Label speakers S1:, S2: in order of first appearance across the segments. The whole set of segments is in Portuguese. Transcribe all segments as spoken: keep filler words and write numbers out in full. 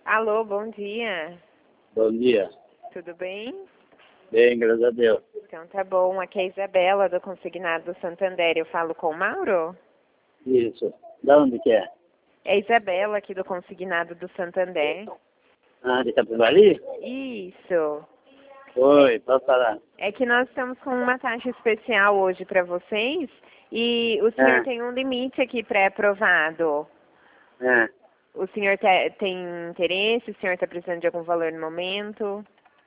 S1: Alô, bom dia.
S2: Bom dia.
S1: Tudo bem?
S2: Bem, graças a Deus.
S1: Então tá bom. Aqui é a Isabela, do Consignado do Santander. Eu falo com o Mauro?
S2: Isso. Da onde que é?
S1: É a Isabela, aqui do Consignado do Santander.
S2: Ah, de Capivari?
S1: Isso.
S2: Oi, pode falar.
S1: É que nós estamos com uma taxa especial hoje para vocês e o senhor
S2: É.
S1: tem um limite aqui pré-aprovado.
S2: É.
S1: O senhor te, tem interesse? O senhor está precisando de algum valor no momento?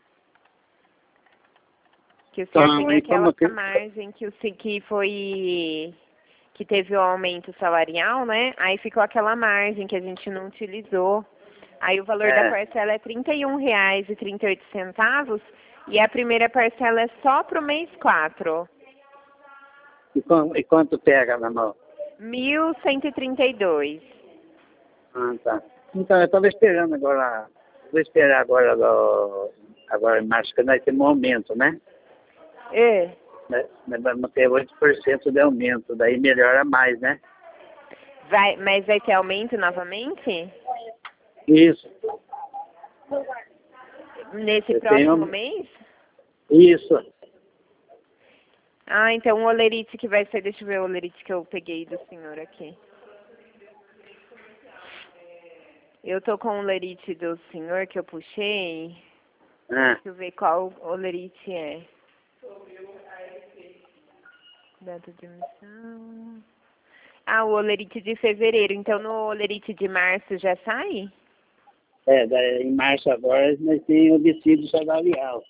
S1: Que o senhor
S2: Então,
S1: tem
S2: e
S1: aquela
S2: como que...
S1: margem que, o, se- que foi... que teve o aumento salarial, né? Aí ficou aquela margem que a gente não utilizou. Aí o valor da
S2: É.
S1: parcela é trinta e um reais e trinta e oito centavos e a primeira parcela é só para o mês quatro.
S2: E, com... e quanto pega na mão?
S1: mil cento e trinta e dois.
S2: Ah, tá. Então, eu estava esperando agora... Vou esperar agora, do... agora em março, que nós temos um aumento, né?
S1: É.
S2: Nós nós vamos ter oito por cento de aumento, daí melhora mais, né?
S1: Vai, mas vai ter aumento novamente?
S2: Isso.
S1: Nesse
S2: Eu
S1: próximo
S2: tenho-
S1: mês?
S2: Isso.
S1: Ah, então o olerite que vai ser, deixa eu ver o olerite que eu peguei do senhor aqui. Eu tô com o olerite do senhor que eu puxei.
S2: Ah,
S1: Deixa eu ver qual olerite é. Data de emissão. Ah, o olerite de fevereiro. Então no olerite de março já sai?
S2: é, daí, em março agora nós temos o decídio salarial.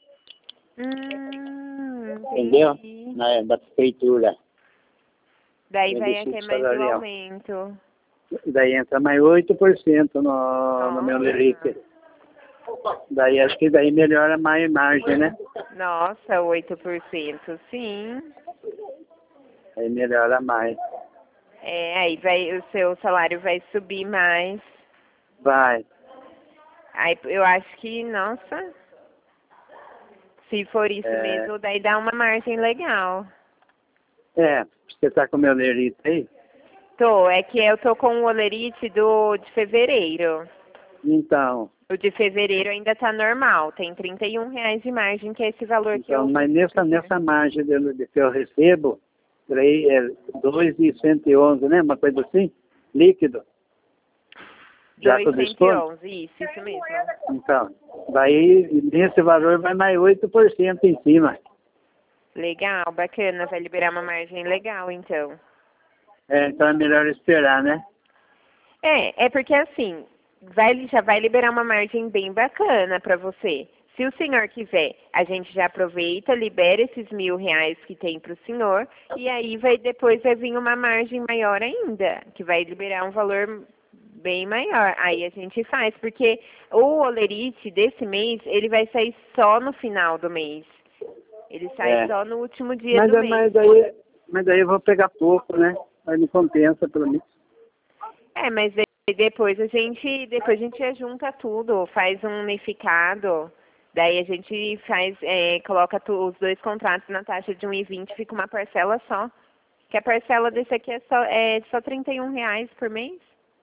S1: Hum,
S2: Entendeu?
S1: entendi.
S2: Na, da prefeitura.
S1: Daí
S2: Tem
S1: vai
S2: decídio
S1: ter mais um
S2: salarial.
S1: aumento.
S2: Daí entra mais oito por cento no, no meu
S1: Nossa.
S2: lerique. Daí acho que daí melhora mais a margem, né?
S1: Nossa, oito por cento, sim.
S2: Aí melhora mais.
S1: É, aí vai, o seu salário vai subir mais.
S2: Vai.
S1: Aí eu acho que, nossa, se for isso
S2: É,
S1: mesmo, daí dá uma margem legal.
S2: é, você tá com o meu lerite aí?
S1: Tô, é que eu tô com o olerite do de fevereiro.
S2: Então,
S1: O de fevereiro ainda tá normal, tem trinta e um reais de margem, que é esse valor que
S2: então
S1: eu...
S2: mas nessa, nessa margem de, de que eu recebo, três, é dois e cento e onze, né? Uma coisa assim, líquido. Já com
S1: duzentos e
S2: desconto?
S1: onze, isso, isso mesmo.
S2: Então, daí nesse valor vai mais oito por cento em cima.
S1: Legal, bacana, vai liberar uma margem legal, então.
S2: É, então é melhor esperar, né?
S1: É, é porque assim, vai, já vai liberar uma margem bem bacana para você. Se o senhor quiser, a gente já aproveita, libera esses mil reais que tem para o senhor, e aí vai depois vai vir uma margem maior ainda, que vai liberar um valor bem maior. Aí a gente faz, porque o olerite desse mês, ele vai sair só no final do mês. Ele sai
S2: É.
S1: só no último dia
S2: Mas,
S1: do
S2: é-
S1: mês.
S2: mas, daí, mas daí eu vou pegar pouco, né? Aí não compensa para mim.
S1: É, mas de- depois a gente, depois a gente junta tudo, faz um unificado, daí a gente faz, é, coloca tu- os dois contratos na taxa de um e vinte, fica uma parcela só. Que a parcela desse aqui é só, é só trinta e um reais por mês.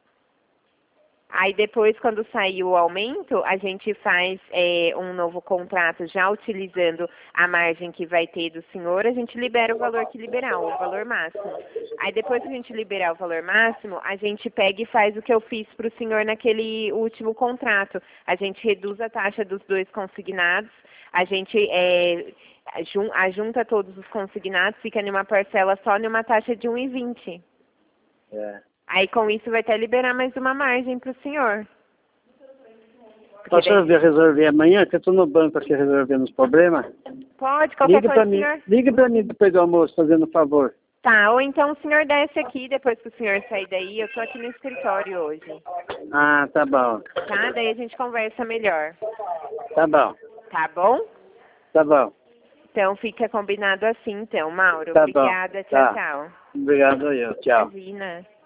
S1: Aí depois, quando sair o aumento, a gente faz é, um novo contrato já utilizando a margem que vai ter do senhor, a gente libera o valor que liberar, o valor máximo. Aí depois que a gente liberar o valor máximo, a gente pega e faz o que eu fiz para o senhor naquele último contrato. A gente reduz a taxa dos dois consignados, a gente é, jun- ajunta todos os consignados, fica numa parcela só numa taxa de um e vinte.
S2: É.
S1: Aí com isso vai até liberar mais uma margem para o senhor. Porque
S2: Posso
S1: daí-
S2: ver, resolver amanhã, que eu estou no banco aqui resolvendo os problemas?
S1: Pode, qualquer
S2: Liga
S1: coisa,
S2: para mim,
S1: senhor.
S2: liga para mim depois do almoço, fazendo um favor.
S1: Tá, ou então o senhor desce aqui, depois que o senhor sair daí, eu tô aqui no escritório hoje.
S2: Ah, tá bom.
S1: Tá? Daí a gente conversa melhor.
S2: Tá bom.
S1: Tá bom?
S2: Tá bom.
S1: Então fica combinado assim, então, Mauro.
S2: Tá bom.
S1: Obrigada, tchau,
S2: Tá.
S1: tchau.
S2: Obrigado eu. Tchau.
S1: Imagina.